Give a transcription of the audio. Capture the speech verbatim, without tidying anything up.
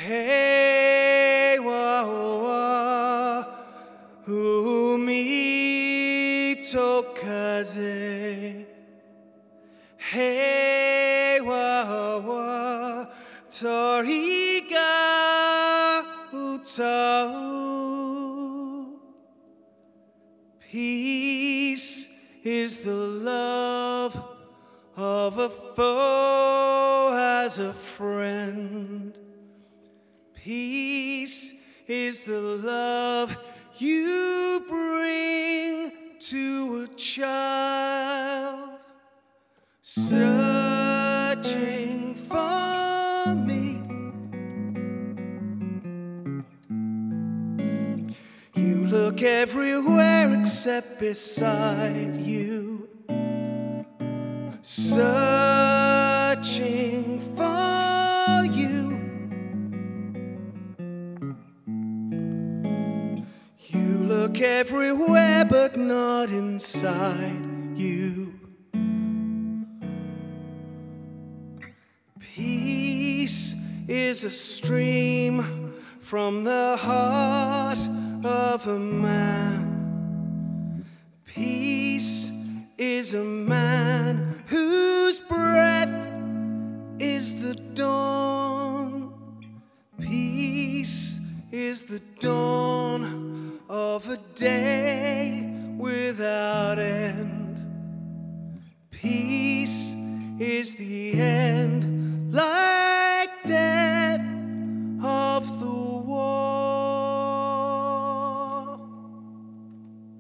Hey, wa wa, umi tokaze. Hey, wa wa, toriga utau. Peace is the love of a foe as a friend. Peace is the love you bring to a child searching for me. You look everywhere except beside you, searching for you. You look everywhere but not inside you. Peace is a stream from the heart of a man. Peace is a man whose breath is the dawn. Peace is the dawn of a day without end. Peace is the end